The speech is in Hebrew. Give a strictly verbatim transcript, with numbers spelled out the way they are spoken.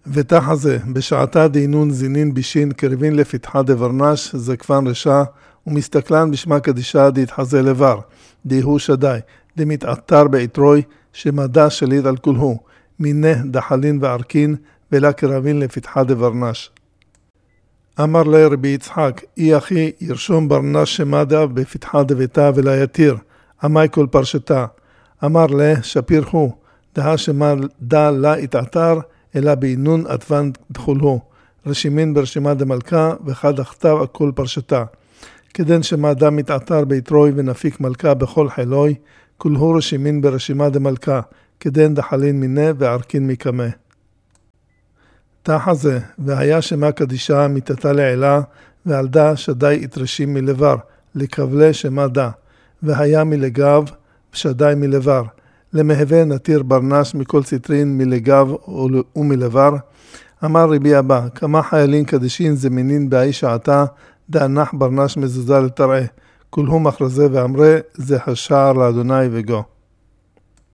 ותחזה, בשעתה דינון זינין בישין קרבין לפתחה דברנש זקפן רשע, ומסתכלן בשמה קדישה דהתחזה לבר, דיהו שדי, דמתעתר בעטרוי, שמדע שליט על כולהו, מיני דחלין וערכין, ולה קרבין לפתחה דברנש. אמר לה רבי יצחק, אי אחי ירשום ברנש שמדה בפתחה דביתה ולה יתיר, עמי כל פרשתה. אמר לה שפירחו, דהה שמדה לה התעתר, אלא בעינון עטוון דחולהו, רשימין ברשימה דמלכה, וחד הכתב הכל פרשתה. כדן שמדה מתעתר ביתרוי ונפיק מלכה בכל חילוי, כולהו רשימין ברשימה דמלכה, כדן דחלין מיני וערכין מקמה. תחזה, והיה שמה קדישה מיתתה לעילה, ועלדה שדי יתרשים מלבר, לקבלה שמה דה, והיה מלגב, שדי מלבר. למהווה נתיר ברנש מכל ציטרין מלגב ומלבר. אמר רבי אבא, כמה חיילים קדישין זמינין באי שעתה, דענח ברנש מזוזה לתראה. כולהו מכרזה ואמרה, זה השער לאדוני וגו.